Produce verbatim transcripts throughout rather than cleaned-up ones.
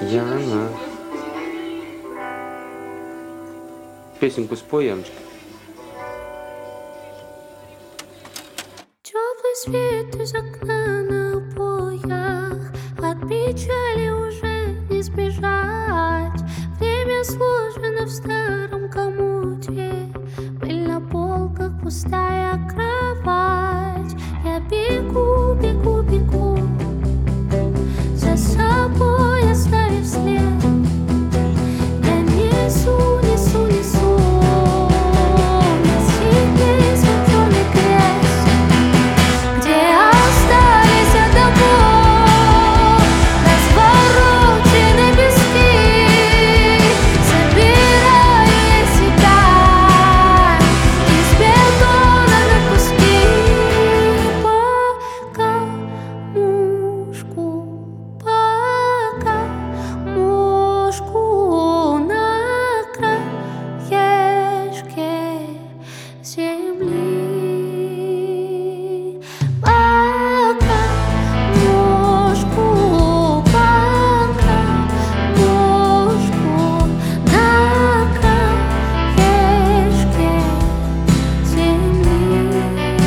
Я она. Песенку спой, Яночка. Теплый свет из окна на обоях, от печали уже не сбежать. Время сложено в старом комоде, пыль на полках, пустая кровать. Я бегу, бегу, бегу, за собой оставив след. Я несу, несу, несу на себе свой черный крест, где остались от домов разворочены пески. Собираю я себя из бетона на куски. Пока мушку, пока мушку на краешке земли. Пока мушку, пока мушку на краешке земли.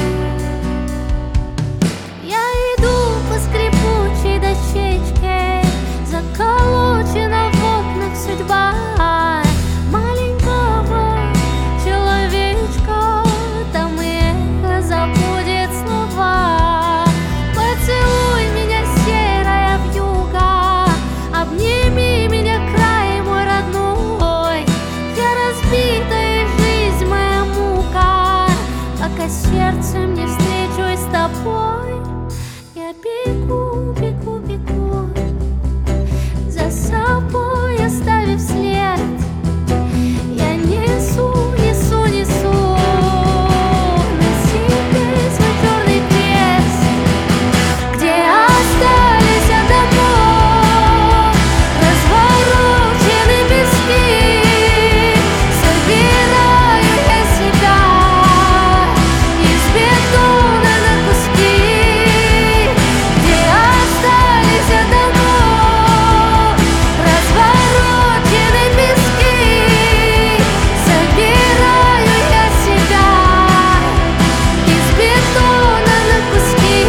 Я иду по скрипучей дощечке, заколочена в окнах судьба маленького человечка. Там эхо забудет слова. Поцелуй меня, серая вьюга, обними меня, край мой родной. Я разбитая жизнь, моя мука, пока сердцем не встречусь с тобой. Я бегу, бегу, бегу, за собой оставив след. Я несу, несу, несу на себе свой черный крест, где остались от домов разворочены пески. Собираю я себя из бетона на куски, где остались от домов разворочены пески. Собираю я себя из бетона на куски.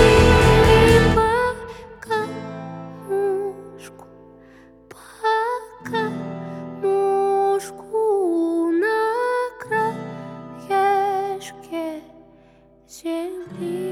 Пока мушку, пока мушку на краешке земли.